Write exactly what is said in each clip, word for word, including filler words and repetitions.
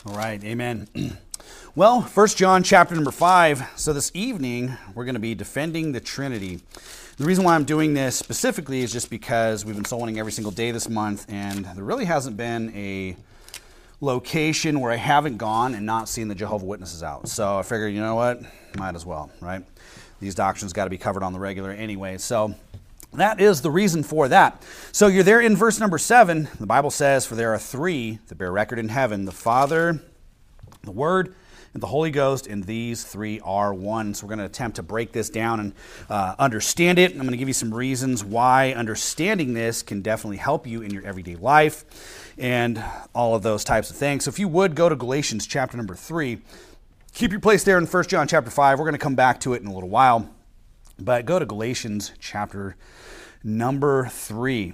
All right, amen. Well, First John chapter number five. So this evening, we're going to be defending the Trinity. The reason why I'm doing this specifically is just because we've been soul winning every single day this month, and there really hasn't been a location where I haven't gone and not seen the Jehovah's Witnesses out. So I figured, you know what, might as well, right? These doctrines got to be covered on the regular anyway. So that is the reason for that. So you're there in verse number seven. The Bible says, "For there are three that bear record in heaven, the Father, the Word, and the Holy Ghost, and these three are one." So we're going to attempt to break this down and uh, understand it. I'm going to give you some reasons why understanding this can definitely help you in your everyday life and all of those types of things. So if you would, go to Galatians chapter number three. Keep your place there in First John chapter five. We're going to come back to it in a little while. But go to Galatians chapter number three.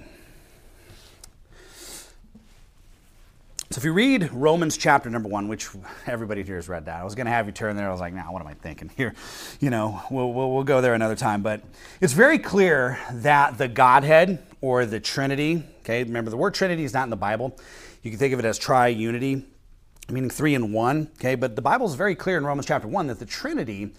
So if you read Romans chapter number one, which everybody here has read that. I was going to have you turn there. I was like, nah, what am I thinking here? You know, we'll, we'll, we'll go there another time. But it's very clear that the Godhead or the Trinity, okay, remember the word Trinity is not in the Bible. You can think of it as tri-unity, meaning three in one, okay? But the Bible is very clear in Romans chapter one that the Trinity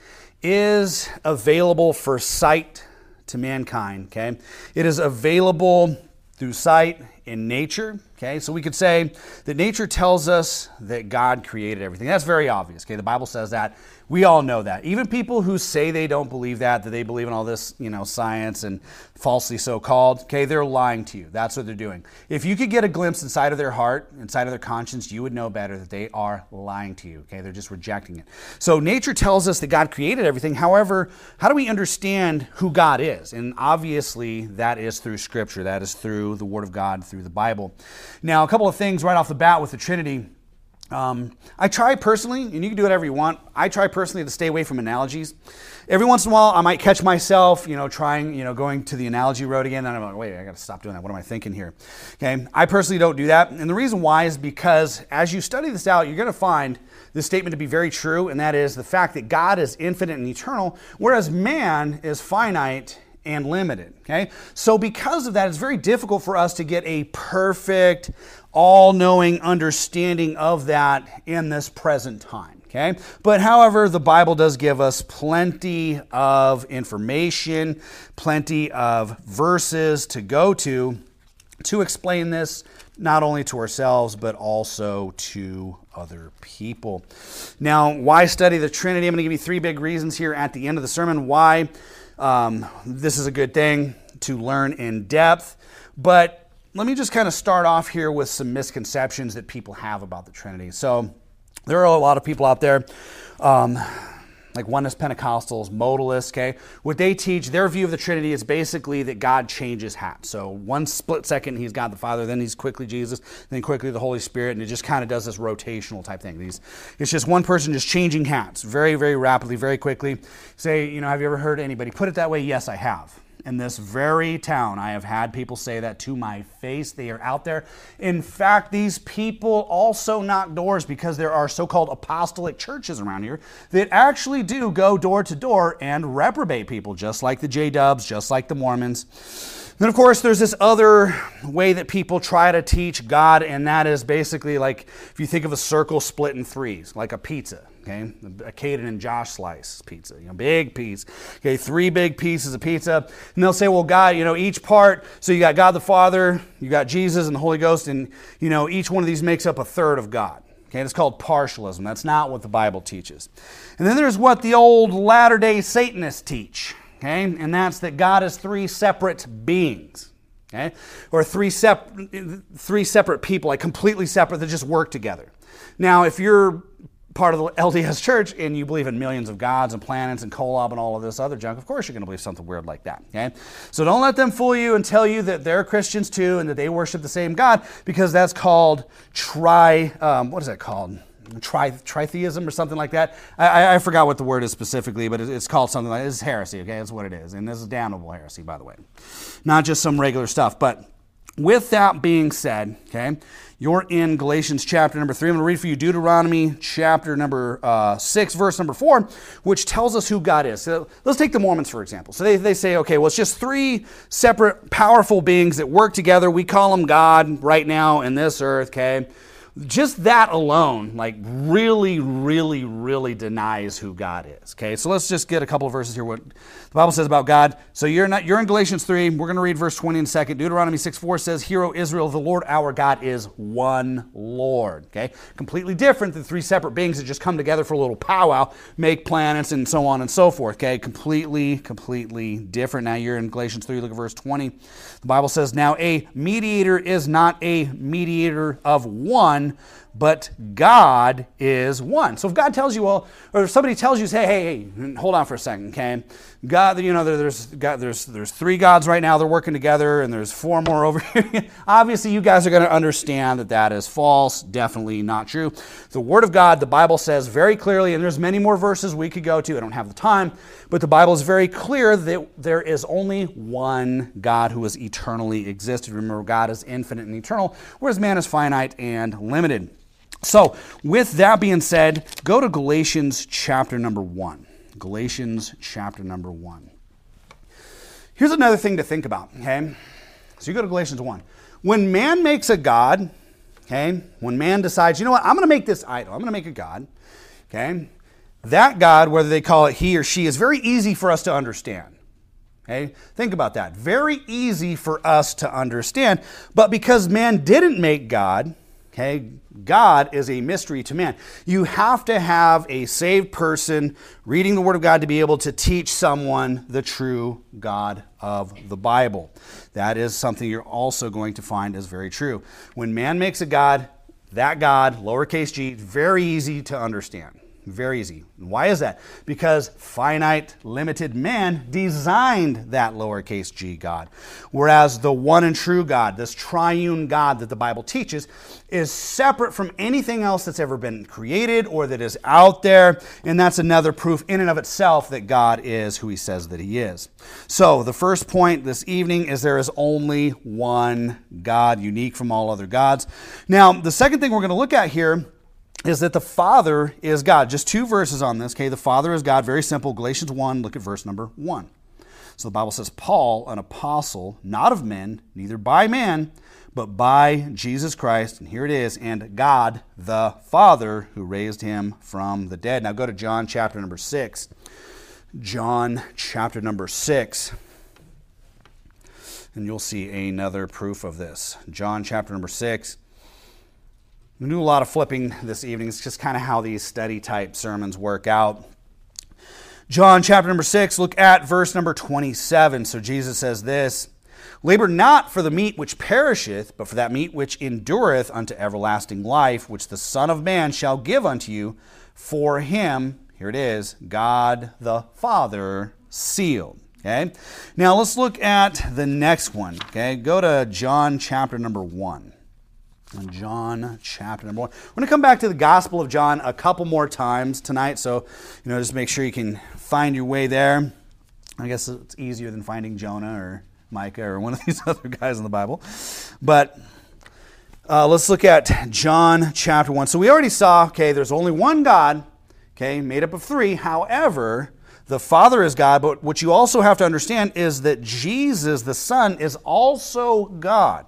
is available for sight to mankind, okay? It is available through sight in nature, okay? So we could say that nature tells us that God created everything. That's very obvious, okay? The Bible says that. We all know that. Even people who say they don't believe that, that they believe in all this, you know, science and falsely so-called, okay, they're lying to you. That's what they're doing. If you could get a glimpse inside of their heart, inside of their conscience, you would know better that they are lying to you, okay? They're just rejecting it. So nature tells us that God created everything. However, how do we understand who God is? And obviously, that is through Scripture. That is through the Word of God, through the Bible. Now, a couple of things right off the bat with the Trinity. Um, I try personally, and you can do whatever you want, I try personally to stay away from analogies. Every once in a while, I might catch myself, you know, trying, you know, going to the analogy road again, and I'm like, wait, I got to stop doing that. What am I thinking here? Okay, I personally don't do that, and the reason why is because as you study this out, you're going to find this statement to be very true, and that is the fact that God is infinite and eternal, whereas man is finite and limited, okay? So because of that, it's very difficult for us to get a perfect, all-knowing understanding of that in this present time, okay? But however, the Bible does give us plenty of information, plenty of verses to go to to explain this, not only to ourselves, but also to other people. Now, why study the Trinity? I'm going to give you three big reasons here at the end of the sermon why Um, this is a good thing to learn in depth, but let me just kind of start off here with some misconceptions that people have about the Trinity. So there are a lot of people out there, um, like Oneness Pentecostals, Modalists, okay? What they teach, their view of the Trinity is basically that God changes hats. So one split second, he's God the Father, then he's quickly Jesus, then quickly the Holy Spirit, and it just kind of does this rotational type thing. These, it's just one person just changing hats very, very rapidly, very quickly. Say, you know, have you ever heard anybody put it that way? Yes, I have. In this very town, I have had people say that to my face. They are out there. In fact, these people also knock doors because there are so-called apostolic churches around here that actually do go door to door and reprobate people, just like the J-Dubs, just like the Mormons. Then, of course, there's this other way that people try to teach God, and that is basically like if you think of a circle split in threes, like a pizza. Okay, a Caden and Josh slice pizza, you know, big piece. Okay, three big pieces of pizza. And they'll say, well, God, you know, each part, so you got God the Father, you got Jesus and the Holy Ghost, and, you know, each one of these makes up a third of God. Okay, it's called partialism. That's not what the Bible teaches. And then there's what the old Latter-day Satanists teach. Okay, and that's that God is three separate beings. Okay, or three, sep- three separate people, like completely separate that just work together. Now, if you're part of the L D S church and you believe in millions of gods and planets and Kolob and all of this other junk, of course you're going to believe something weird like that, okay? So don't let them fool you and tell you that they're Christians too and that they worship the same God, because that's called tri, um, what is that called? Tri, tritheism or something like that. I, I forgot what the word is specifically, but it's called something like, it's heresy, okay? That's what it is. And this is damnable heresy, by the way. Not just some regular stuff, but with that being said, okay, you're in Galatians chapter number three. I'm going to read for you Deuteronomy chapter number uh, six, verse number four, which tells us who God is. So let's take the Mormons, for example. So they, they say, okay, well, it's just three separate powerful beings that work together. We call them God right now in this earth, okay? Just that alone, like really, really, really denies who God is. Okay, so let's just get a couple of verses here. What the Bible says about God. So you're not you're in Galatians three. We're going to read verse twenty in a second. Deuteronomy six four says, "Hear, O Israel, the Lord our God is one Lord." Okay, completely different than three separate beings that just come together for a little powwow, make planets, and so on and so forth. Okay, completely, completely different. Now you're in Galatians three. Look at verse twenty. The Bible says, "Now a mediator is not a mediator of one, but God is one." So if God tells you, well, or if somebody tells you, say, hey, hey, hold on for a second, okay? God, you know, there's God, there's there's three gods right now. They're working together, and there's four more over here. Obviously, you guys are going to understand that that is false. Definitely not true. The Word of God, the Bible says very clearly, and there's many more verses we could go to. I don't have the time, but the Bible is very clear that there is only one God who has eternally existed. Remember, God is infinite and eternal, whereas man is finite and limited. So, with that being said, go to Galatians chapter number one. Galatians chapter number one. Here's another thing to think about, okay? So you go to Galatians one. When man makes a god, okay, when man decides, you know what, I'm going to make this idol, I'm going to make a god, okay, that God, whether they call it he or she, is very easy for us to understand. Okay? Think about that. Very easy for us to understand. But because man didn't make God, okay, God is a mystery to man. You have to have a saved person reading the Word of God to be able to teach someone the true God of the Bible. That is something you're also going to find is very true. When man makes a God, that God, lowercase g, very easy to understand. Very easy. Why is that? Because finite, limited man designed that lowercase g God. Whereas the one and true God, this triune God that the Bible teaches, is separate from anything else that's ever been created or that is out there. And that's another proof in and of itself that God is who he says that he is. So the first point this evening is there is only one God, unique from all other gods. Now, the second thing we're going to look at here is that the Father is God. Just two verses on this, okay? The Father is God, very simple. Galatians one, look at verse number one. So the Bible says, "Paul, an apostle, not of men, neither by man, but by Jesus Christ," and here it is, "and God the Father, who raised him from the dead." Now go to John chapter number six. John chapter number six. And you'll see another proof of this. John chapter number six. We do a lot of flipping this evening. It's just kind of how these study type sermons work out. John chapter number six, look at verse number twenty-seven. So Jesus says this, "Labor not for the meat which perisheth, but for that meat which endureth unto everlasting life, which the Son of Man shall give unto you. For him," here it is, "God the Father sealed." Okay. Now let's look at the next one. Okay. Go to John chapter number one. In John chapter number one. We're going to come back to the Gospel of John a couple more times tonight, so you know, just make sure you can find your way there. I guess it's easier than finding Jonah or Micah or one of these other guys in the Bible. But uh, let's look at John chapter one. So we already saw, okay, there's only one God, okay, made up of three. However, the Father is God, but what you also have to understand is that Jesus, the Son, is also God.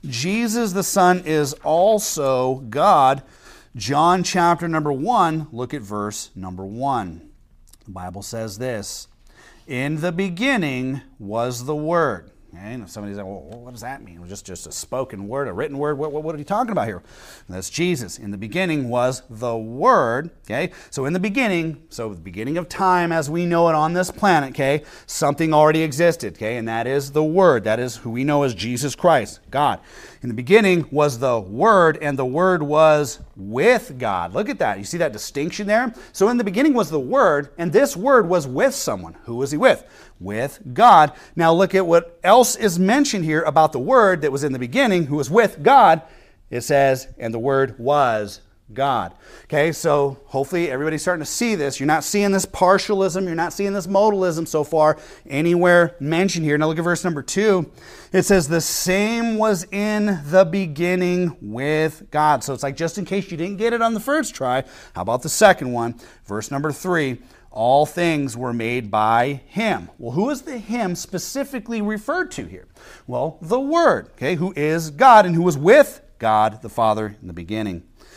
Jesus the Son is also God. John chapter number one, look at verse number one. The Bible says this, "In the beginning was the Word." Okay, and if somebody's like, well, what does that mean? It was just, just a spoken word, a written word. What, what, what are you talking about here? And that's Jesus. In the beginning was the Word. Okay, so in the beginning, so the beginning of time as we know it on this planet, okay, something already existed, okay, and that is the Word. That is who we know as Jesus Christ, God. In the beginning was the Word, and the Word was with God. Look at that. You see that distinction there? So in the beginning was the Word, and this Word was with someone. Who was he with? With God. Now look at what else is mentioned here about the Word that was in the beginning, who was with God. It says, "And the Word was God." Okay, so hopefully everybody's starting to see this. You're not seeing this partialism. You're not seeing this modalism so far anywhere mentioned here. Now look at verse number two. It says, "The same was in the beginning with God." So it's like, just in case you didn't get it on the first try, how about the second one? Verse number three. "All things were made by him." Well, who is the him specifically referred to here? Well, the Word, okay, who is God and who was with God the Father in the beginning.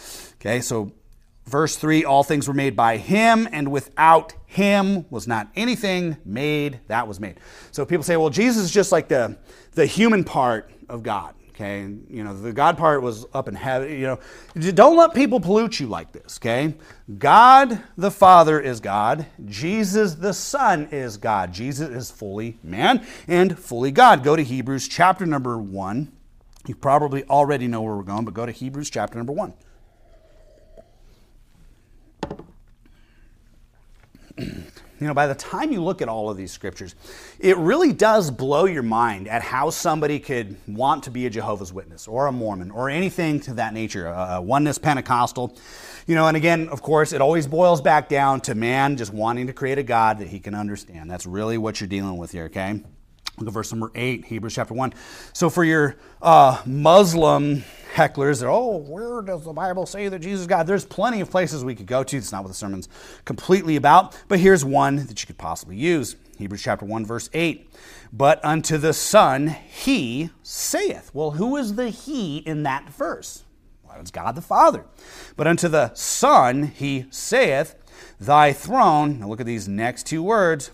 Okay, so verse three, all things were made by him, and without him was not anything made that was made. So people say, well, Jesus is just like the, the human part of God. Okay, you know, the God part was up in heaven. You know, don't let people pollute you like this, okay? God the Father is God. Jesus the Son is God. Jesus is fully man and fully God. Go to Hebrews chapter number one. You probably already know where we're going, but go to Hebrews chapter number one. You know, by the time you look at all of these scriptures, it really does blow your mind at how somebody could want to be a Jehovah's Witness or a Mormon or anything to that nature, a oneness Pentecostal. You know, and again, of course, it always boils back down to man just wanting to create a God that he can understand. That's really what you're dealing with here, okay? Look at verse number eight, Hebrews chapter one. So for your uh, Muslim hecklers, they're, oh, where does the Bible say that Jesus is God? There's plenty of places we could go to. It's not what the sermon's completely about. But here's one that you could possibly use. Hebrews chapter one, verse eight. But unto the Son he saith. Well, who is the he in that verse? Well, it's God the Father. But unto the Son he saith, thy throne, now look at these next two words,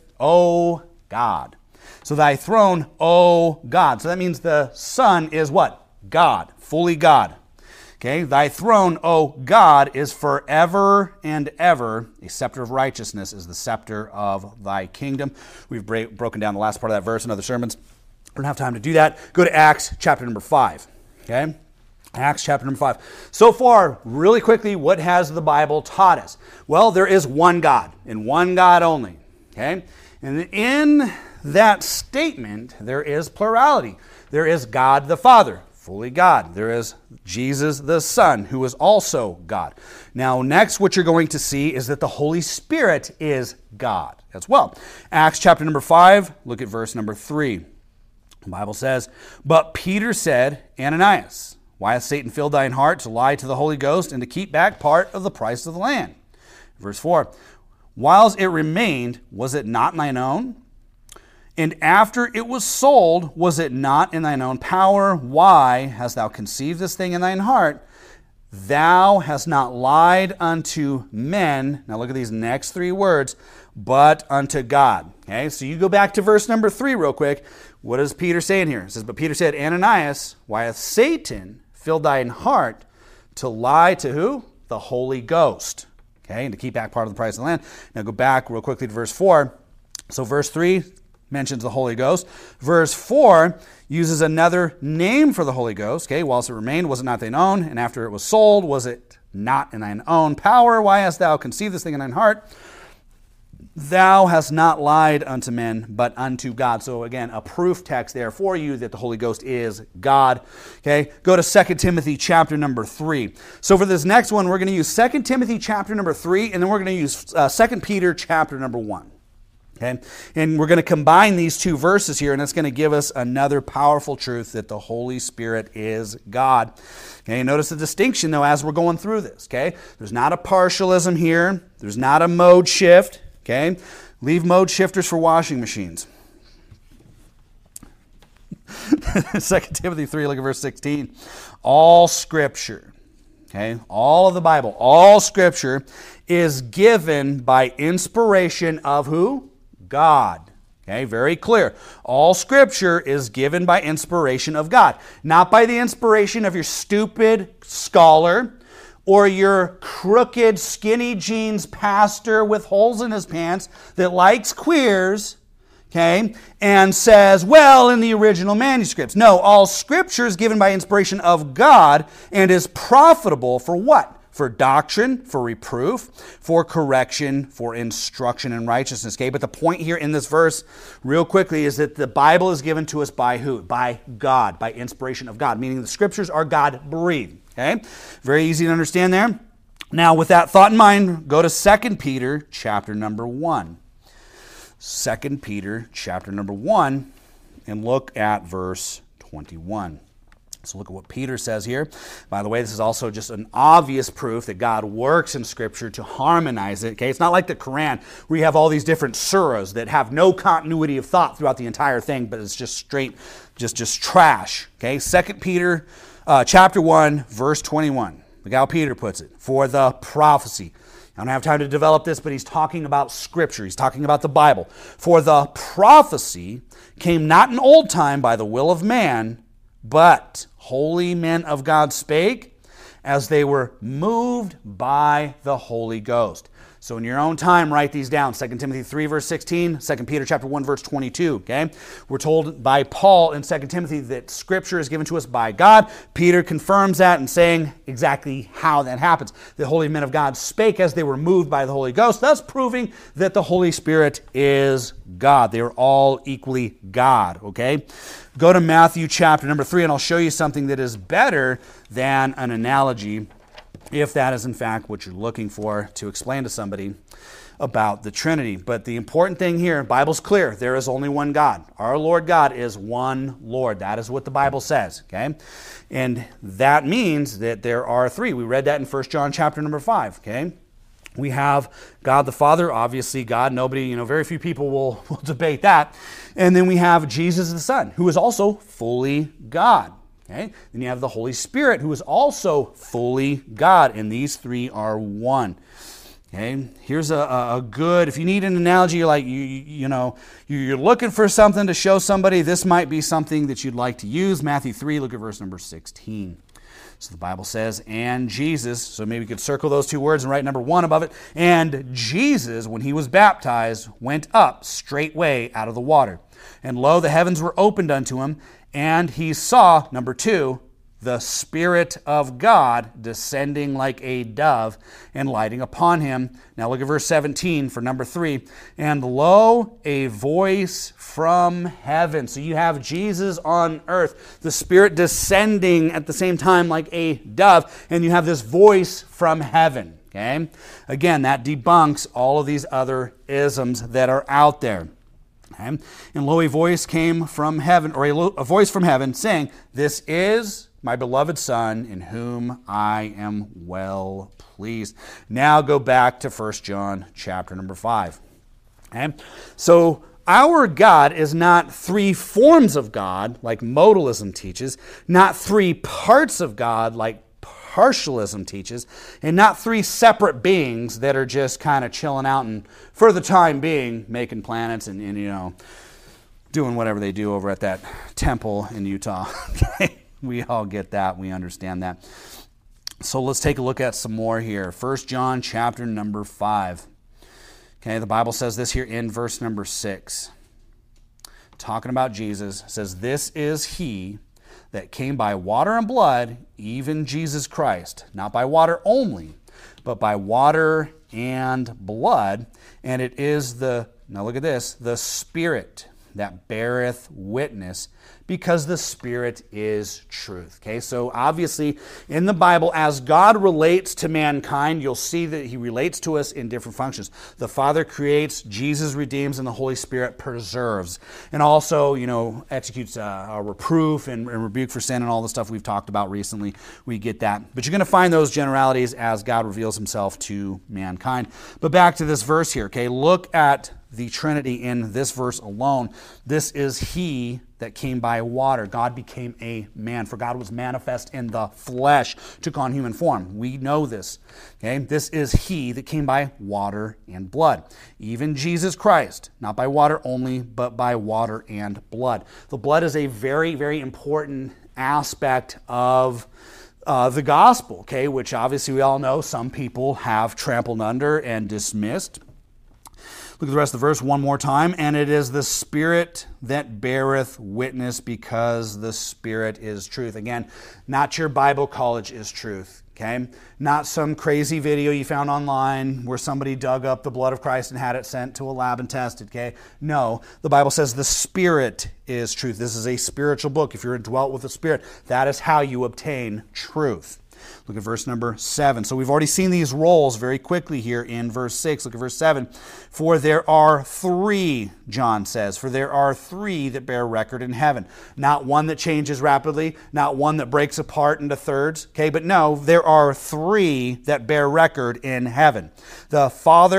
O God. So thy throne, O God. So that means the Son is what? God, fully God. Okay, thy throne, O God, is forever and ever. A scepter of righteousness is the scepter of thy kingdom. We've bra- broken down the last part of that verse in other sermons. I don't have time to do that. Go to Acts chapter number five. Okay, Acts chapter number five. So far, really quickly, what has the Bible taught us? Well, there is one God and one God only. Okay, and in that statement, there is plurality. There is God the Father, fully God. There is Jesus the Son, who is also God. Now, next, what you're going to see is that the Holy Spirit is God as well. Acts chapter number five, look at verse number three. The Bible says, but Peter said, Ananias, why hath Satan filled thine heart to lie to the Holy Ghost and to keep back part of the price of the land? Verse four, whiles it remained, was it not thine own? And after it was sold, was it not in thine own power? Why hast thou conceived this thing in thine heart? Thou hast not lied unto men. Now look at these next three words, but unto God. Okay, so you go back to verse number three real quick. What is Peter saying here? It says, but Peter said, Ananias, why hath Satan filled thine heart to lie to who? The Holy Ghost. Okay, and to keep back part of the price of the land. Now go back real quickly to verse four. So verse three mentions the Holy Ghost. Verse four uses another name for the Holy Ghost. Okay, whilst it remained, was it not thine own? And after it was sold, was it not in thine own power? Why hast thou conceived this thing in thine heart? Thou hast not lied unto men, but unto God. So again, a proof text there for you that the Holy Ghost is God. Okay, go to Second Timothy chapter number three. So for this next one, we're going to use Second Timothy chapter number three, and then we're going to use uh, Second Peter chapter number one. Okay? And we're going to combine these two verses here, and it's going to give us another powerful truth that the Holy Spirit is God. Okay, notice the distinction, though, as we're going through this. Okay, there's not a partialism here. There's not a mode shift. Okay, leave mode shifters for washing machines. Second Timothy three, look at verse sixteen. All Scripture, okay, all of the Bible, all Scripture is given by inspiration of who? God. Okay, very clear. All Scripture is given by inspiration of God, not by the inspiration of your stupid scholar or your crooked, skinny jeans pastor with holes in his pants that likes queers, okay, and says, well, in the original manuscripts. No, all Scripture is given by inspiration of God and is profitable for what? For doctrine, for reproof, for correction, for instruction in righteousness. Okay, but the point here in this verse, real quickly, is that the Bible is given to us by who? By God, by inspiration of God, meaning the Scriptures are God-breathed. Okay, very easy to understand there. Now, with that thought in mind, go to Second Peter chapter number one. Second Peter chapter number one, and look at verse twenty-one. So look at what Peter says here. By the way, this is also just an obvious proof that God works in Scripture to harmonize it. Okay, it's not like the Quran where you have all these different surahs that have no continuity of thought throughout the entire thing, but it's just straight, just, just trash. Okay, Second Peter uh, chapter one, verse twenty-one. look how Peter puts it, for the prophecy. I don't have time to develop this, but he's talking about Scripture. He's talking about the Bible. For the prophecy came not in old time by the will of man, but holy men of God spake as they were moved by the Holy Ghost. So in your own time, write these down. Second Timothy three, verse sixteen, Second Peter chapter one, verse twenty-two. Okay? We're told by Paul in Second Timothy that Scripture is given to us by God. Peter confirms that and saying exactly how that happens. The holy men of God spake as they were moved by the Holy Ghost, thus proving that the Holy Spirit is God. They are all equally God. Okay? Go to Matthew chapter number three, and I'll show you something that is better than an analogy, if that is in fact what you're looking for to explain to somebody about the Trinity. But the important thing here, Bible's clear, there is only one God. Our Lord God is one Lord. That is what the Bible says, okay? And that means that there are three. We read that in First John chapter number five, okay? We have God the Father, obviously God. Nobody, you know, very few people will, will debate that. And then we have Jesus the Son, who is also fully God. Okay? Then you have the Holy Spirit, who is also fully God, and these three are one. Okay? Here's a, a good, if you need an analogy, you're like, you, you know, you're looking for something to show somebody, this might be something that you'd like to use. Matthew three, look at verse number sixteen. So the Bible says, and Jesus, so maybe we could circle those two words and write number one above it. And Jesus, when he was baptized, went up straightway out of the water. And lo, the heavens were opened unto him, and he saw, number two, the Spirit of God descending like a dove and lighting upon him. Now look at verse seventeen for number three. And lo, a voice from heaven. So you have Jesus on earth, the Spirit descending at the same time like a dove, and you have this voice from heaven. Okay? Again, that debunks all of these other isms that are out there. Okay? And lo, a voice came from heaven, or a, lo- a voice from heaven saying, this is my beloved Son, in whom I am well pleased. Now go back to First John chapter number five. Okay? So our God is not three forms of God, like modalism teaches, not three parts of God, like partialism teaches, and not three separate beings that are just kind of chilling out and, for the time being, making planets and, and you know, doing whatever they do over at that temple in Utah. Okay? We all get that. We understand that. So let's take a look at some more here. First John chapter number five. Okay, the Bible says this here in verse number six. Talking about Jesus, says, this is he that came by water and blood, even Jesus Christ. Not by water only, but by water and blood. And it is the, now look at this, the Spirit that beareth witness, because the Spirit is truth. Okay, so obviously in the Bible, as God relates to mankind, you'll see that he relates to us in different functions. The Father creates, Jesus redeems, and the Holy Spirit preserves. And also, you know, executes a, a reproof and, and rebuke for sin and all the stuff we've talked about recently. We get that. But you're going to find those generalities as God reveals himself to mankind. But back to this verse here, okay, look at the Trinity in this verse alone. This is he that came by water. God became a man, for God was manifest in the flesh, took on human form. We know this. Okay, this is he that came by water and blood. Even Jesus Christ, not by water only, but by water and blood. The blood is a very, very important aspect of uh, the gospel, okay, which obviously we all know some people have trampled under and dismissed. Look at the rest of the verse one more time. And it is the Spirit that beareth witness, because the Spirit is truth. Again, not your Bible college is truth. Okay? Not some crazy video you found online where somebody dug up the blood of Christ and had it sent to a lab and tested. Okay? No, the Bible says the Spirit is truth. This is a spiritual book. If you're indwelt with the Spirit, that is how you obtain truth. Look at verse number seven. So we've already seen these roles very quickly here in verse six. Look at verse seven. For there are three, John says, for there are three that bear record in heaven. Not one that changes rapidly, not one that breaks apart into thirds. Okay, but no, there are three that bear record in heaven. The Father,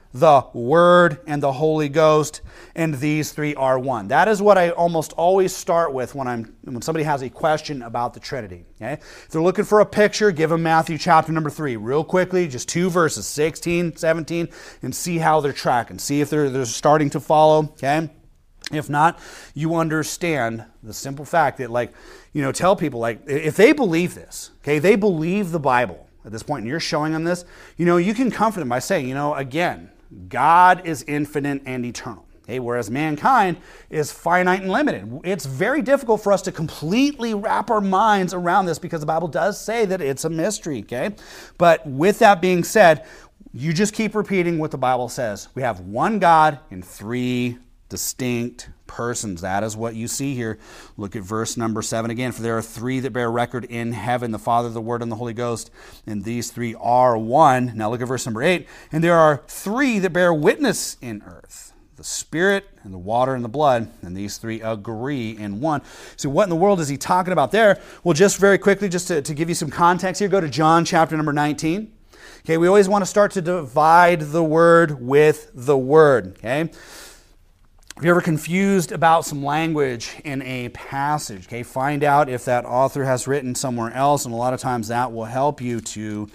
the Word, and the Holy Ghost, and these three are one. That is what I almost always start with when I'm when somebody has a question about the Trinity. Okay? If they're looking for a picture, give them Matthew chapter number three. Real quickly, just two verses, sixteen, seventeen, and see how they're tracking. See if they're, they're starting to follow. Okay? If not, you understand the simple fact that, like, you know, tell people, like, if they believe this, okay, they believe the Bible at this point, and you're showing them this, you know, you can comfort them by saying, you know, again, God is infinite and eternal, okay, whereas mankind is finite and limited. It's very difficult for us to completely wrap our minds around this because the Bible does say that it's a mystery, okay? But with that being said, you just keep repeating what the Bible says. We have one God in three distinct persons. That is what you see here. Look at verse number seven again. For there are three that bear record in heaven, the Father, the Word, and the Holy Ghost, and these three are one. Now look at verse number eight. And there are three that bear witness in earth, the Spirit and the water and the blood, and these three agree in one. So what in the world is he talking about there? Well, just very quickly, just to, to give you some context here, go to John chapter number nineteen. Okay, we always want to start to divide the word with the word, okay? If you're ever confused about some language in a passage, okay, find out if that author has written somewhere else, and a lot of times that will help you to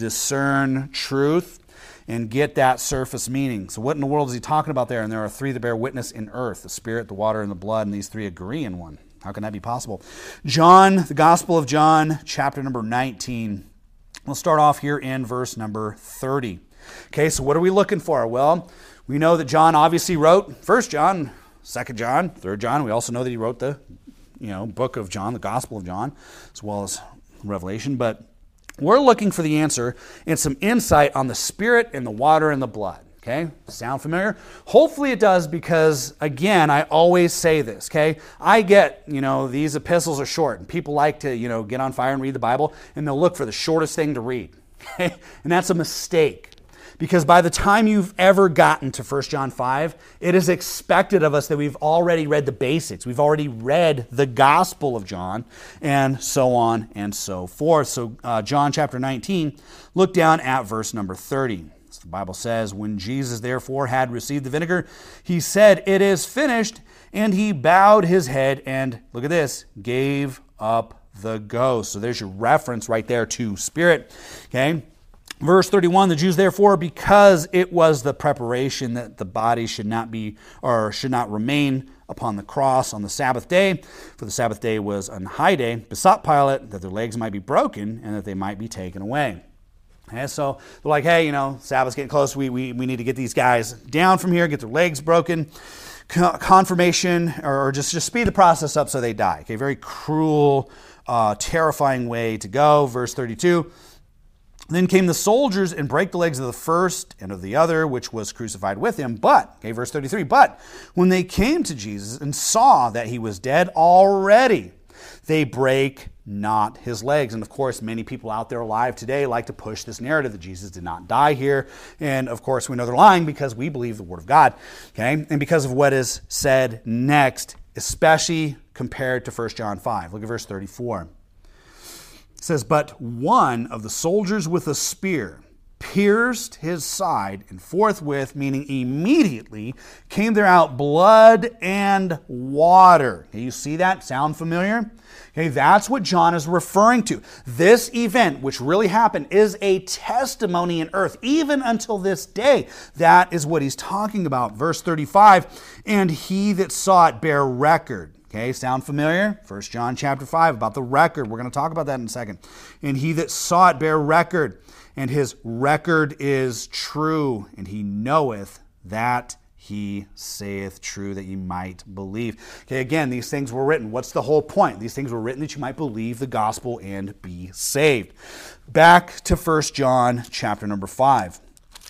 discern truth and get that surface meaning. So what in the world is he talking about there? And there are three that bear witness in earth, the Spirit, the water, and the blood, and these three agree in one. How can that be possible? John, the Gospel of John, chapter number nineteen. We'll start off here in verse number thirty. Okay, so what are we looking for? Well, we know that John obviously wrote First John, Second John, Third John. We also know that he wrote the, you know, book of John, the Gospel of John, as well as Revelation. But we're looking for the answer and some insight on the Spirit and the water and the blood. Okay, sound familiar? Hopefully it does, because again, I always say this. Okay, I get, you know, these epistles are short, and people like to, you know, get on fire and read the Bible, and they'll look for the shortest thing to read. Okay, and that's a mistake. Because by the time you've ever gotten to First John five, it is expected of us that we've already read the basics. We've already read the Gospel of John, and so on and so forth. So uh, John chapter nineteen, look down at verse number thirty. So the Bible says, when Jesus therefore had received the vinegar, he said, it is finished, and he bowed his head and, look at this, gave up the ghost. So there's your reference right there to Spirit, okay? Verse thirty-one, the Jews therefore, because it was the preparation that the body should not be, or should not remain upon the cross on the Sabbath day, for the Sabbath day was an high day, besought Pilate that their legs might be broken and that they might be taken away. Okay, so they're like, hey, you know, Sabbath's getting close. We, we, we need to get these guys down from here, get their legs broken. Confirmation, or just, just speed the process up so they die. Okay, very cruel, uh, terrifying way to go. Verse thirty-two. Then came the soldiers and brake the legs of the first and of the other, which was crucified with him. But, okay, verse thirty-three, but when they came to Jesus and saw that he was dead already, they brake not his legs. And of course, many people out there alive today like to push this narrative that Jesus did not die here. And of course, we know they're lying because we believe the Word of God, okay? And because of what is said next, especially compared to First John five. Look at verse thirty-four. It says, but one of the soldiers with a spear pierced his side, and forthwith, meaning immediately, came there out blood and water. Okay, you see that? Sound familiar? Okay, that's what John is referring to. This event, which really happened, is a testimony in earth, even until this day. That is what he's talking about. Verse thirty-five, and he that saw it bare record. Okay, sound familiar? First John chapter five, about the record. We're going to talk about that in a second. And he that saw it bare record, and his record is true, and he knoweth that he saith true, that ye might believe. Okay, again, these things were written. What's the whole point? These things were written that you might believe the gospel and be saved. Back to First John chapter number five.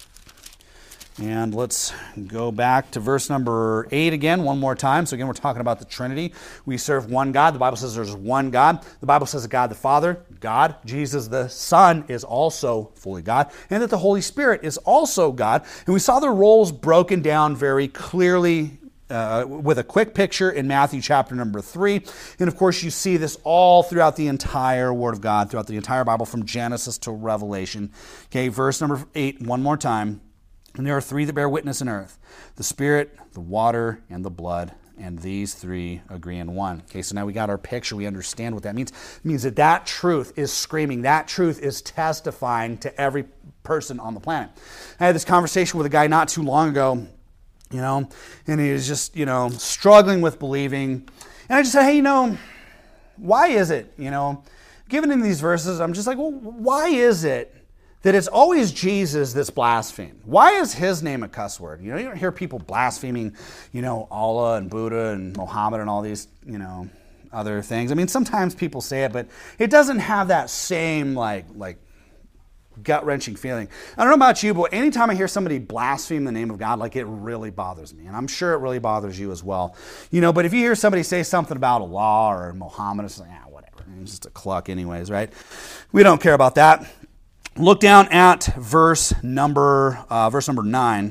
And let's go back to verse number eight again, one more time. So again, we're talking about the Trinity. We serve one God. The Bible says there's one God. The Bible says that God the Father, God, Jesus the Son is also fully God, and that the Holy Spirit is also God. And we saw the roles broken down very clearly uh, with a quick picture in Matthew chapter number three. And of course, you see this all throughout the entire Word of God, throughout the entire Bible from Genesis to Revelation. Okay, verse number eight, one more time. And there are three that bear witness in earth, the Spirit, the water, and the blood, and these three agree in one. Okay, so now we got our picture. We understand what that means. It means that that truth is screaming. That truth is testifying to every person on the planet. I had this conversation with a guy not too long ago, you know, and he was just, you know, struggling with believing. And I just said, hey, you know, why is it, you know, given in these verses, I'm just like, well, why is it that it's always Jesus that's blasphemed? Why is his name a cuss word? You know, you don't hear people blaspheming, you know, Allah and Buddha and Muhammad and all these, you know, other things. I mean, sometimes people say it, but it doesn't have that same, like, like gut-wrenching feeling. I don't know about you, but anytime I hear somebody blaspheme the name of God, like, it really bothers me. And I'm sure it really bothers you as well. You know, but if you hear somebody say something about Allah or Muhammad, it's like, ah, whatever. It's just a cluck anyways, right? We don't care about that. Look down at verse number uh, verse number nine.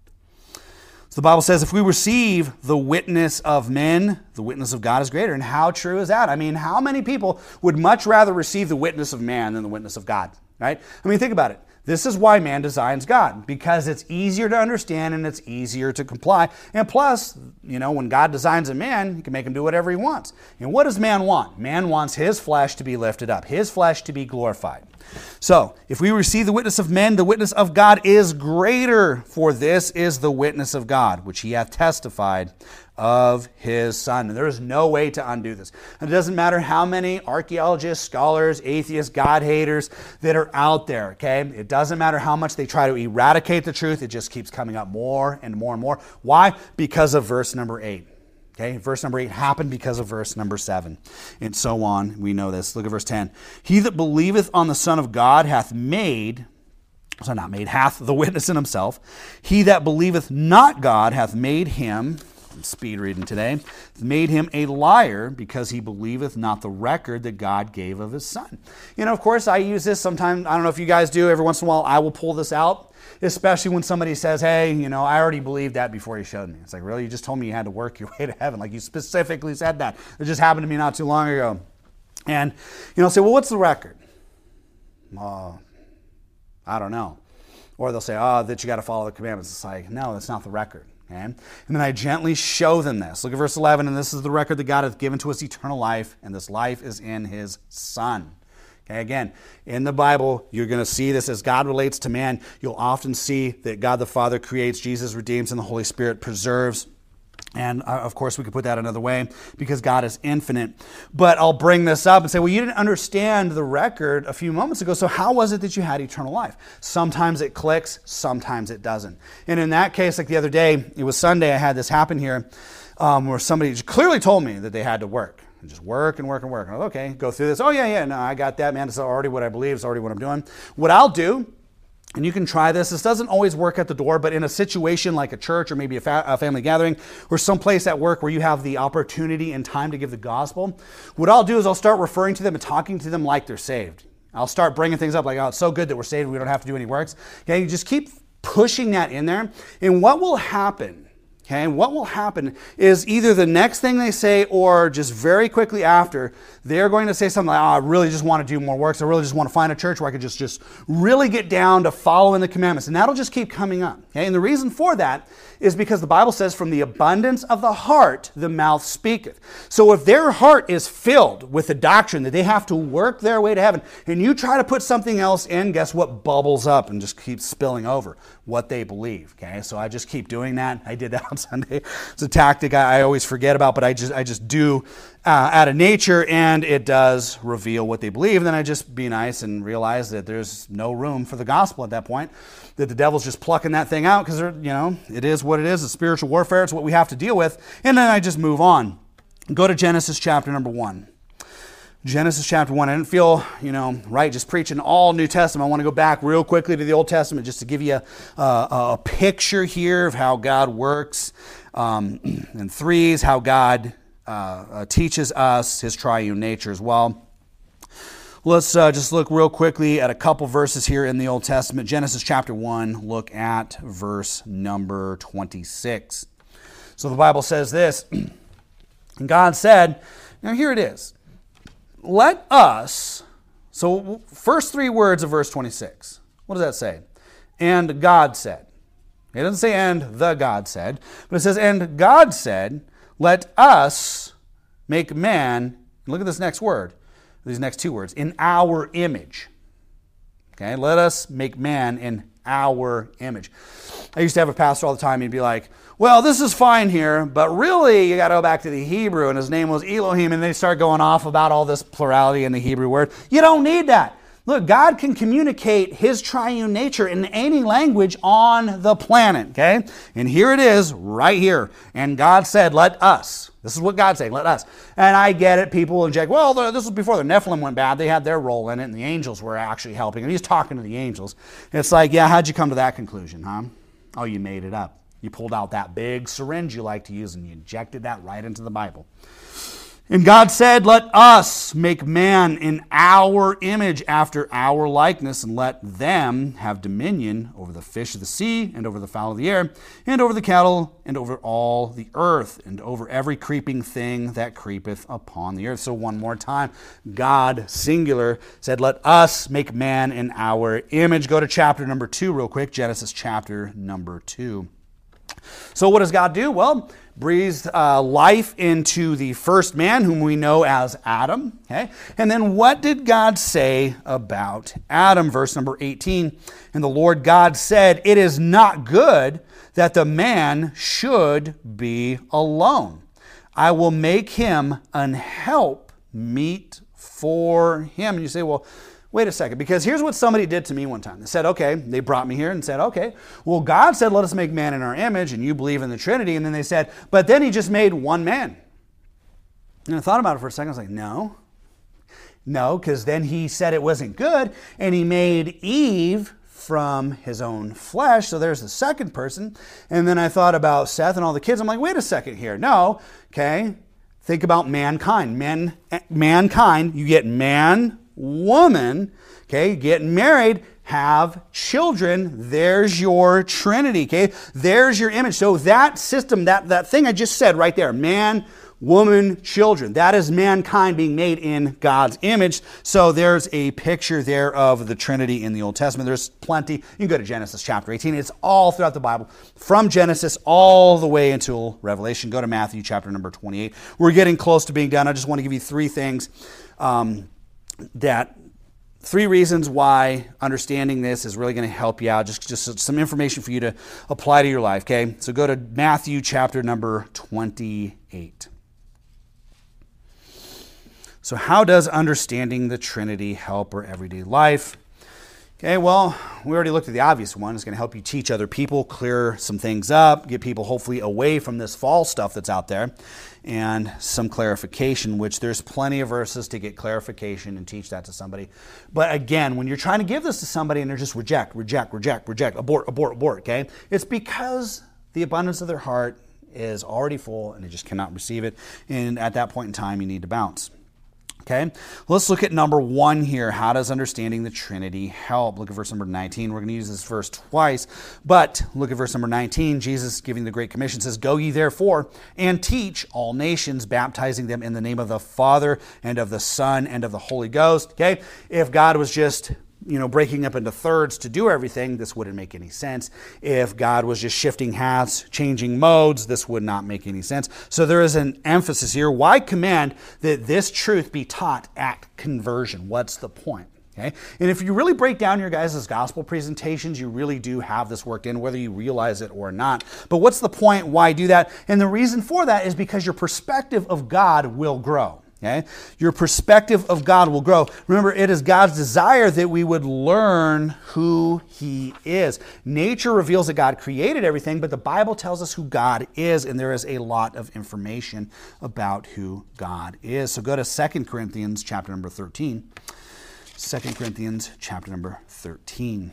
So the Bible says, if we receive the witness of men, the witness of God is greater. And how true is that? I mean, how many people would much rather receive the witness of man than the witness of God, right? I mean, think about it. This is why man designs God, because it's easier to understand and it's easier to comply. And plus, you know, when God designs a man, he can make him do whatever he wants. And what does man want? Man wants his flesh to be lifted up, his flesh to be glorified. So, if we receive the witness of men, the witness of God is greater, for this is the witness of God, which he hath testified of his Son. And there is no way to undo this. And it doesn't matter how many archaeologists, scholars, atheists, God-haters that are out there, okay? It doesn't matter how much they try to eradicate the truth. It just keeps coming up more and more and more. Why? Because of verse number eight. Okay, verse number eight happened because of verse number seven, and so on. We know this. Look at verse ten. He that believeth on the Son of God hath made, so not made, hath the witness in himself. He that believeth not God hath made him, I'm speed reading today, made him a liar, because he believeth not the record that God gave of his Son. You know, of course, I use this sometimes. I don't know if you guys do. Every once in a while, I will pull this out. Especially when somebody says, hey, you know, I already believed that before you showed me. It's like, really? You just told me you had to work your way to heaven. Like, you specifically said that. It just happened to me not too long ago. And, you know, say, well, what's the record? Uh, I don't know. Or they'll say, oh, that you got to follow the commandments. It's like, no, that's not the record. Okay? And then I gently show them this. Look at verse eleven. And this is the record that God hath given to us, eternal life. And this life is in his Son. Okay, again, in the Bible, you're going to see this as God relates to man. You'll often see that God the Father creates, Jesus redeems, and the Holy Spirit preserves. And, uh, of course, we could put that another way, because God is infinite. But I'll bring this up and say, well, you didn't understand the record a few moments ago, so how was it that you had eternal life? Sometimes it clicks, sometimes it doesn't. And in that case, like the other day, it was Sunday, I had this happen here, um, where somebody clearly told me that they had to work. And just work and work and work. And I was, okay, go through this. Oh, yeah, yeah, no, I got that, man. It's already what I believe. It's already what I'm doing. What I'll do, and you can try this. This doesn't always work at the door, but in a situation like a church or maybe a, fa- a family gathering or someplace at work where you have the opportunity and time to give the gospel, what I'll do is I'll start referring to them and talking to them like they're saved. I'll start bringing things up like, oh, it's so good that we're saved. We don't have to do any works. Okay, you just keep pushing that in there. And what will happen? Okay, and what will happen is either the next thing they say or just very quickly after, they're going to say something like, oh, I really just want to do more works. I really just want to find a church where I could just, just really get down to following the commandments. And that'll just keep coming up. Okay, and the reason for that is because the Bible says, from the abundance of the heart, the mouth speaketh. So if their heart is filled with the doctrine that they have to work their way to heaven, and you try to put something else in, guess what bubbles up and just keeps spilling over? What they believe. Okay, so I just keep doing that. I did that on Sunday. It's a tactic I always forget about, but I just I just do uh, out of nature, and it does reveal what they believe. And then I just be nice and realize that there's no room for the gospel at that point, that the devil's just plucking that thing out, because, you know, it is what it is. It's spiritual warfare. It's what we have to deal with. And then I just move on. Go to Genesis chapter number one. Genesis chapter one. I didn't feel, you know, right just preaching all New Testament. I want to go back real quickly to the Old Testament just to give you a, a, a picture here of how God works um, in threes, how God uh, uh, teaches us his triune nature as well. Let's uh, just look real quickly at a couple verses here in the Old Testament. Genesis chapter one, look at verse number twenty-six. So the Bible says this, and God said, now here it is. Let us, so first three words of verse twenty-six. What does that say? And God said. It doesn't say, and the God said, but it says, and God said, let us make man, look at this next word, these next two words, in our image. Okay, let us make man in our image. I used to have a pastor all the time, he'd be like, well, this is fine here, but really you got to go back to the Hebrew, and his name was Elohim, and they start going off about all this plurality in the Hebrew word. You don't need that. Look, God can communicate his triune nature in any language on the planet, okay? And here it is, right here. And God said, let us. This is what God's saying, let us. And I get it, people will inject, well, the, this was before the Nephilim went bad. They had their role in it, and the angels were actually helping. And he's talking to the angels. It's like, yeah, how'd you come to that conclusion, huh? Oh, you made it up. You pulled out that big syringe you like to use, and you injected that right into the Bible. And God said, let us make man in our image after our likeness, and let them have dominion over the fish of the sea, and over the fowl of the air, and over the cattle, and over all the earth, and over every creeping thing that creepeth upon the earth. So one more time, God, singular, said, let us make man in our image. Go to chapter number two real quick, Genesis chapter number two. So what does God do? Well, breathed uh, life into the first man, whom we know as Adam. Okay, and then what did God say about Adam? Verse number eighteen, and the Lord God said, it is not good that the man should be alone. I will make him an help meet for him. And you say, well, wait a second, because here's what somebody did to me one time. They said, okay, they brought me here and said, okay, well, God said, let us make man in our image, and you believe in the Trinity. And then they said, but then he just made one man. And I thought about it for a second. I was like, no, no, because then he said it wasn't good, and he made Eve from his own flesh. So there's the second person. And then I thought about Seth and all the kids. I'm like, wait a second here. No, okay, think about mankind. Man, mankind, you get man, woman, okay, get married, have children. There's your Trinity, okay? There's your image. So that system, that, that thing I just said right there, man, woman, children, that is mankind being made in God's image. So there's a picture there of the Trinity in the Old Testament. There's plenty. You can go to Genesis chapter eighteen. It's all throughout the Bible, from Genesis all the way until Revelation. Go to Matthew chapter number twenty-eight. We're getting close to being done. I just want to give you three things um, that three reasons why understanding this is really going to help you out. Just, just some information for you to apply to your life, okay? So go to Matthew chapter number twenty-eight. So how does understanding the Trinity help our everyday life? Okay, well, we already looked at the obvious one. It's going to help you teach other people, clear some things up, get people hopefully away from this false stuff that's out there, and some clarification, which there's plenty of verses to get clarification and teach that to somebody. But again, when you're trying to give this to somebody and they're just reject, reject, reject, reject, abort, abort, abort, okay? It's because the abundance of their heart is already full and they just cannot receive it. And at that point in time, you need to bounce. Okay, let's look at number one here. How does understanding the Trinity help? Look at verse number nineteen. We're going to use this verse twice, but look at verse number nineteen. Jesus, giving the Great Commission, says, go ye therefore and teach all nations, baptizing them in the name of the Father and of the Son and of the Holy Ghost. Okay, if God was just you know, breaking up into thirds to do everything, this wouldn't make any sense. If God was just shifting hats, changing modes, this would not make any sense. So there is an emphasis here. Why command that this truth be taught at conversion? What's the point? Okay? And if you really break down your guys' gospel presentations, you really do have this worked in, whether you realize it or not. But what's the point? Why do that? And the reason for that is because your perspective of God will grow. Okay? Your perspective of God will grow. Remember, it is God's desire that we would learn who He is. Nature reveals that God created everything, but the Bible tells us who God is, and there is a lot of information about who God is. So go to Second Corinthians chapter number thirteen. Second Corinthians chapter number thirteen.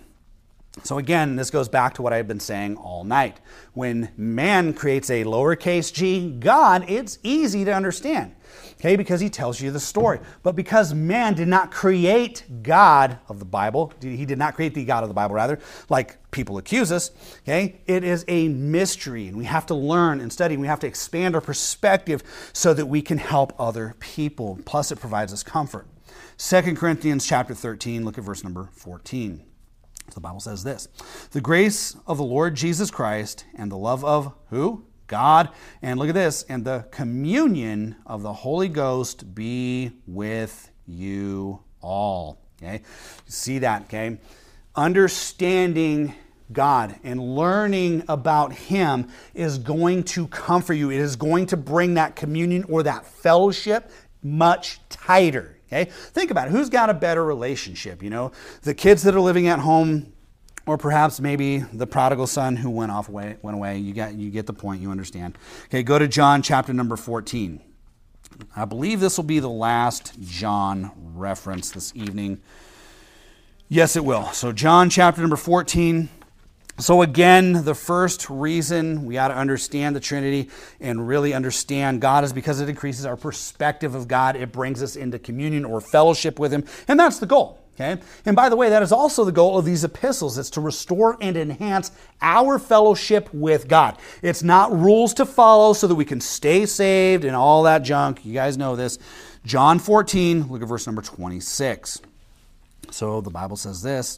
So again, this goes back to what I've been saying all night. When man creates a lowercase g God, it's easy to understand. Okay, because he tells you the story. But because man did not create God of the Bible, he did not create the God of the Bible, rather, like people accuse us, okay, it is a mystery, and we have to learn and study, and we have to expand our perspective so that we can help other people. Plus, it provides us comfort. Second Corinthians chapter thirteen, look at verse number fourteen. So the Bible says this, the grace of the Lord Jesus Christ and the love of who? God. And look at this, and the communion of the Holy Ghost be with you all. Okay, see that, okay? Understanding God and learning about Him is going to comfort you. It is going to bring that communion or that fellowship much tighter. Okay, think about it. Who's got a better relationship? You know, the kids that are living at home, or perhaps maybe the prodigal son who went off away, went away. You got, you get the point. You understand. Okay, go to John chapter number fourteen. I believe this will be the last John reference this evening. Yes, it will. So John chapter number fourteen. So again, the first reason we ought to understand the Trinity and really understand God is because it increases our perspective of God. It brings us into communion or fellowship with Him, and that's the goal. Okay? And by the way, that is also the goal of these epistles. It's to restore and enhance our fellowship with God. It's not rules to follow so that we can stay saved and all that junk. You guys know this. John fourteen, look at verse number twenty-six. So the Bible says this.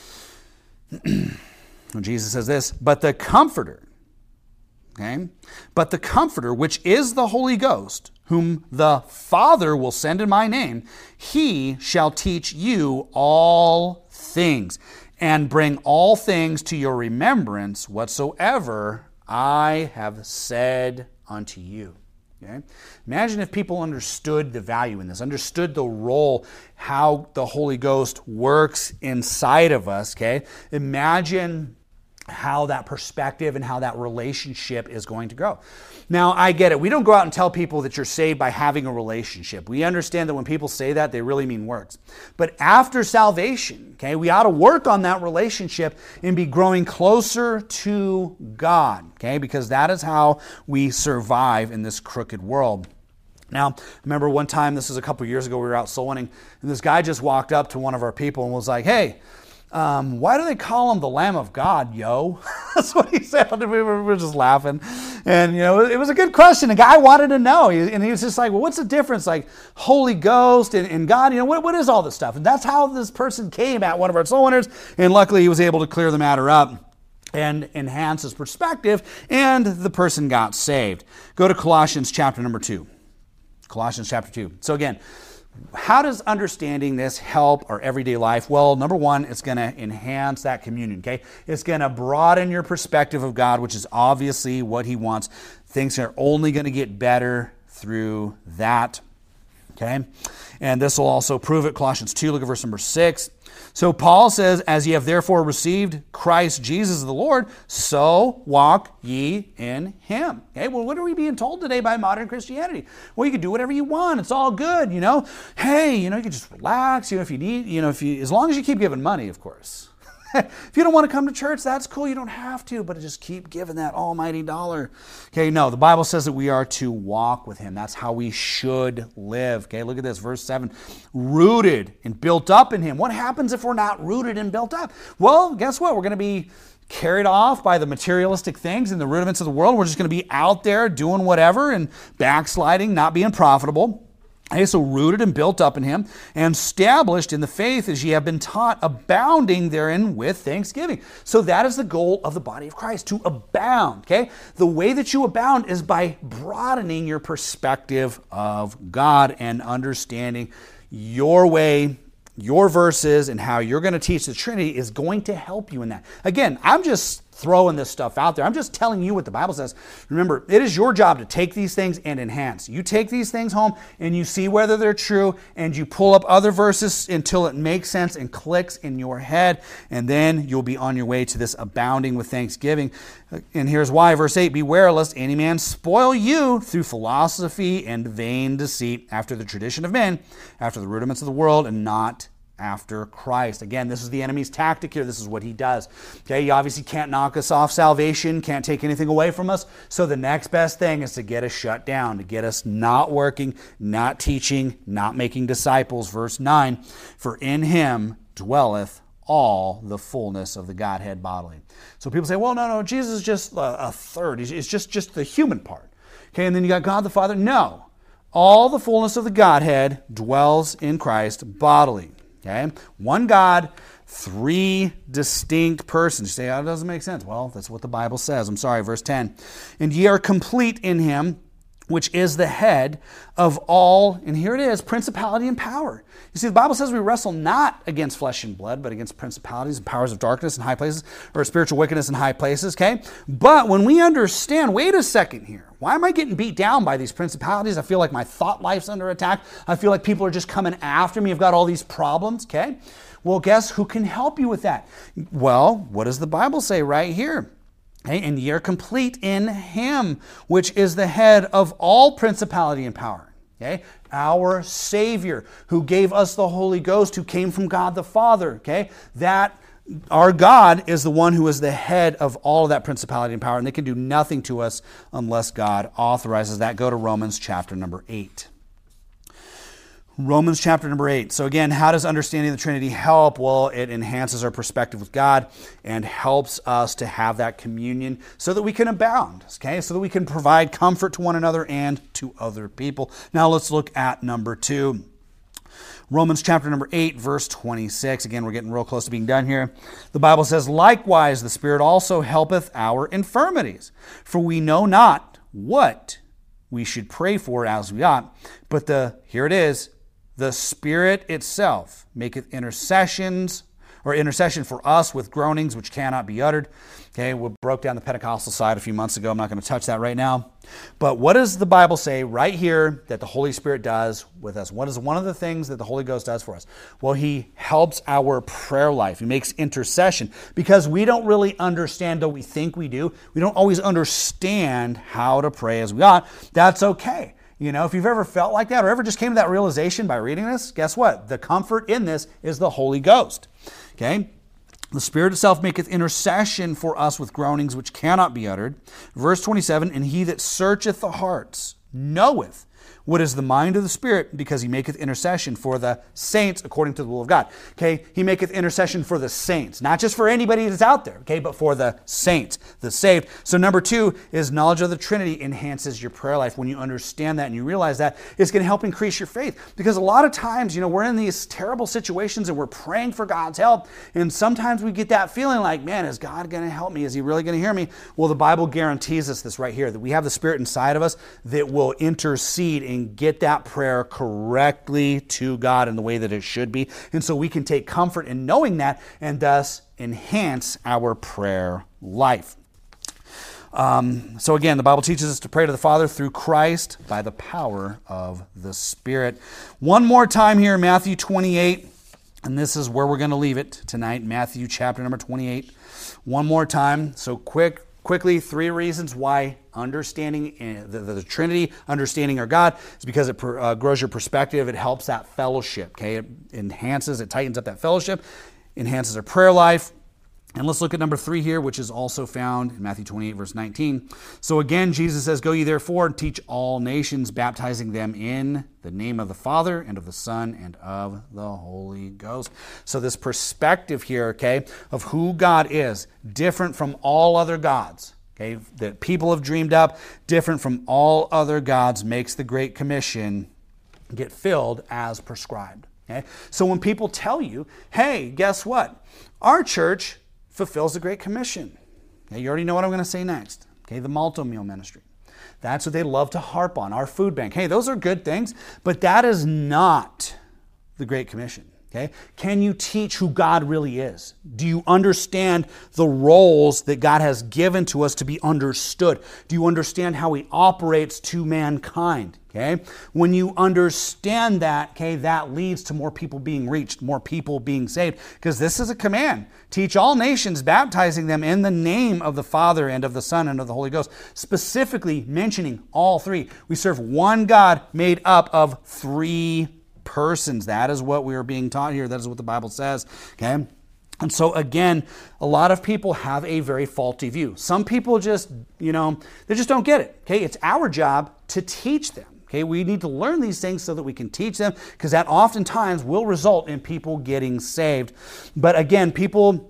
Jesus says this, but the Comforter, okay, but the Comforter, which is the Holy Ghost, whom the Father will send in my name, He shall teach you all things, and bring all things to your remembrance whatsoever I have said unto you. Okay? Imagine if people understood the value in this, understood the role, how the Holy Ghost works inside of us. Okay? Imagine how that perspective and how that relationship is going to grow. Now, I get it. We don't go out and tell people that you're saved by having a relationship. We understand that when people say that, they really mean works. But after salvation, okay, we ought to work on that relationship and be growing closer to God, okay, because that is how we survive in this crooked world. Now, remember one time, this was a couple years ago, we were out soul winning, and this guy just walked up to one of our people and was like, hey, Um, why do they call him the Lamb of God, yo? That's what he said. We were, we were just laughing. And, you know, it was a good question. The guy wanted to know. And he was just like, well, what's the difference? Like Holy Ghost and, and God, you know, what, what is all this stuff? And that's how this person came at one of our soul winners. And luckily he was able to clear the matter up and enhance his perspective. And the person got saved. Go to Colossians chapter number two. Colossians chapter two. So again, how does understanding this help our everyday life? Well, number one, it's going to enhance that communion, okay? It's going to broaden your perspective of God, which is obviously what He wants. Things are only going to get better through that, okay? And this will also prove it. Colossians two, look at verse number six. So Paul says, as ye have therefore received Christ Jesus the Lord, so walk ye in Him. Okay, well, what are we being told today by modern Christianity? Well, you can do whatever you want. It's all good, you know. Hey, you know, you can just relax, you know, if you need, you know, if you, as long as you keep giving money, of course. If you don't want to come to church, that's cool. You don't have to, but just keep giving that almighty dollar. Okay, no, the Bible says that we are to walk with Him. That's how we should live. Okay, look at this, verse seven. Rooted and built up in Him. What happens if we're not rooted and built up? Well, guess what? We're going to be carried off by the materialistic things and the rudiments of the world. We're just going to be out there doing whatever and backsliding, not being profitable. Okay, so rooted and built up in Him, and established in the faith as ye have been taught, abounding therein with thanksgiving. So that is the goal of the body of Christ, to abound. Okay, the way that you abound is by broadening your perspective of God and understanding your way, your verses, and how you're going to teach the Trinity is going to help you in that. Again, I'm just throwing this stuff out there. I'm just telling you what the Bible says. Remember, it is your job to take these things and enhance. You take these things home and you see whether they're true, and you pull up other verses until it makes sense and clicks in your head, and then you'll be on your way to this abounding with thanksgiving. And here's why. Verse eight, beware lest any man spoil you through philosophy and vain deceit, after the tradition of men, after the rudiments of the world, and not after Christ. Again, this is the enemy's tactic here. This is what he does. Okay, you obviously can't knock us off salvation, can't take anything away from us. So the next best thing is to get us shut down, to get us not working, not teaching, not making disciples. Verse nine, for in Him dwelleth all the fullness of the Godhead bodily. So people say, well, no, no, Jesus is just a, a third. It's just, just the human part. Okay, and then you got God the Father. No, all the fullness of the Godhead dwells in Christ bodily. Okay? One God, three distinct persons. You say, oh, that doesn't make sense. Well, that's what the Bible says. I'm sorry, verse ten. And ye are complete in him, which is the head of all, and here it is, principality and power. You see, the Bible says we wrestle not against flesh and blood, but against principalities and powers of darkness in high places, or spiritual wickedness in high places, okay? But when we understand, wait a second here, why am I getting beat down by these principalities? I feel like my thought life's under attack. I feel like people are just coming after me. I've got all these problems, okay? Well, guess who can help you with that? Well, what does the Bible say right here? Okay, and ye are complete in him, which is the head of all principality and power. Okay, our Savior, who gave us the Holy Ghost, who came from God the Father. Okay, that our God is the one who is the head of all of that principality and power, and they can do nothing to us unless God authorizes that. Go to Romans chapter number eight. Romans chapter number eight. So again, how does understanding the Trinity help? Well, it enhances our perspective with God and helps us to have that communion so that we can abound, okay? So that we can provide comfort to one another and to other people. Now let's look at number two. Romans chapter number eight, verse twenty-six. Again, we're getting real close to being done here. The Bible says, likewise, the Spirit also helpeth our infirmities, for we know not what we should pray for as we ought, but the, here it is, the Spirit itself maketh intercessions, or intercession for us with groanings which cannot be uttered. Okay, we broke down the Pentecostal side a few months ago. I'm not going to touch that right now. But what does the Bible say right here that the Holy Spirit does with us? What is one of the things that the Holy Ghost does for us? Well, He helps our prayer life. He makes intercession because we don't really understand, though we think we do. We don't always understand how to pray as we ought. That's okay. You know, if you've ever felt like that or ever just came to that realization by reading this, guess what? The comfort in this is the Holy Ghost. Okay? The Spirit itself maketh intercession for us with groanings which cannot be uttered. Verse twenty-seven, and he that searcheth the hearts knoweth what is the mind of the Spirit, because he maketh intercession for the saints according to the will of God. Okay, he maketh intercession for the saints, not just for anybody that's out there, okay, but for the saints, the saved. So number two is knowledge of the Trinity enhances your prayer life. When you understand that and you realize that, it's going to help increase your faith. Because a lot of times, you know, we're in these terrible situations and we're praying for God's help, and sometimes we get that feeling like, man, is God going to help me? Is he really going to hear me? Well, the Bible guarantees us this right here, that we have the Spirit inside of us that will intercede and get that prayer correctly to God in the way that it should be. And so we can take comfort in knowing that and thus enhance our prayer life. Um, so again, the Bible teaches us to pray to the Father through Christ by the power of the Spirit. One more time here, Matthew twenty-eight, and this is where we're going to leave it tonight, Matthew chapter number twenty-eight. One more time, so quick. Quickly, three reasons why understanding the, the, the Trinity, understanding our God, is because it uh, grows your perspective. It helps that fellowship, okay? It enhances, it tightens up that fellowship, enhances our prayer life. And let's look at number three here, which is also found in Matthew twenty-eight, verse nineteen. So again, Jesus says, go ye therefore and teach all nations, baptizing them in the name of the Father and of the Son and of the Holy Ghost. So this perspective here, okay, of who God is, different from all other gods, okay, that people have dreamed up, different from all other gods, makes the Great Commission get filled as prescribed. Okay? So when people tell you, hey, guess what? Our church fulfills the Great Commission. Okay, you already know what I'm going to say next. Okay, the Multi-Meal Ministry. That's what they love to harp on. Our food bank. Hey, those are good things, but that is not the Great Commission. Okay? Can you teach who God really is? Do you understand the roles that God has given to us to be understood? Do you understand how He operates to mankind? Okay? When you understand that, okay, that leads to more people being reached, more people being saved, because this is a command. Teach all nations, baptizing them in the name of the Father and of the Son and of the Holy Ghost, specifically mentioning all three. We serve one God made up of three persons. That is what we are being taught here. That is what the Bible says. Okay? And so again, a lot of people have a very faulty view. Some people just, you know, they just don't get it. Okay? It's our job to teach them. Okay? We need to learn these things so that we can teach them, because that oftentimes will result in people getting saved. But again, people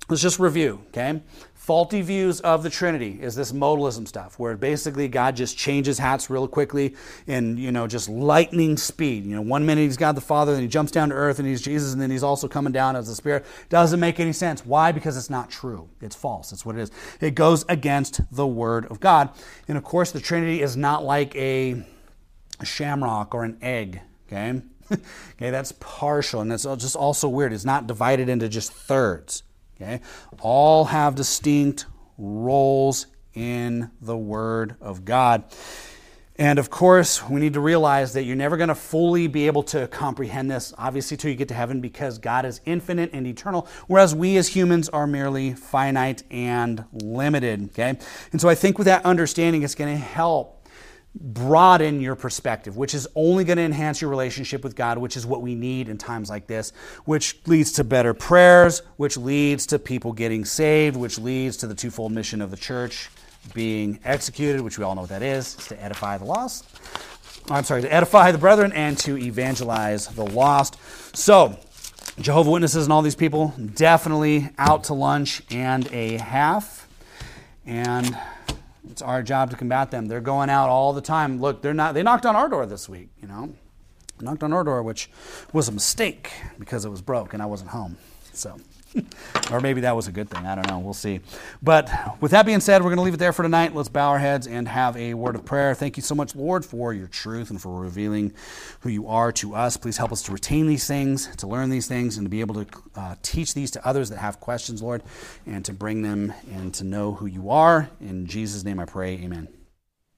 let's just review, okay? Faulty views of the Trinity is this modalism stuff, where basically God just changes hats real quickly in, you know, just lightning speed. You know, one minute he's God the Father, then he jumps down to earth and he's Jesus, and then he's also coming down as the Spirit. Doesn't make any sense. Why? Because it's not true. It's false. It's what it is. It goes against the Word of God. And of course, the Trinity is not like a, a shamrock or an egg, okay? Okay, that's partial, and that's just also weird. It's not divided into just thirds. Okay, all have distinct roles in the Word of God. And of course, we need to realize that you're never going to fully be able to comprehend this, obviously, till you get to heaven, because God is infinite and eternal, whereas we as humans are merely finite and limited. Okay, and so I think with that understanding, it's going to help broaden your perspective, which is only going to enhance your relationship with God, which is what we need in times like this, which leads to better prayers, which leads to people getting saved, which leads to the twofold mission of the church being executed, which we all know what that is, is to edify the lost. I'm sorry, to edify the brethren and to evangelize the lost. So, Jehovah's Witnesses and all these people, definitely out to lunch and a half. And it's our job to combat them. They're going out all the time. Look, they're not. They knocked on our door this week, you know. Knocked on our door, which was a mistake because it was broke and I wasn't home. So, or maybe that was a good thing. I don't know. We'll see. But with that being said, we're going to leave it there for tonight. Let's bow our heads and have a word of prayer. Thank you so much, Lord, for your truth and for revealing who you are to us. Please help us to retain these things, to learn these things, and to be able to uh, teach these to others that have questions, Lord, and to bring them and to know who you are. In Jesus' name I pray, amen.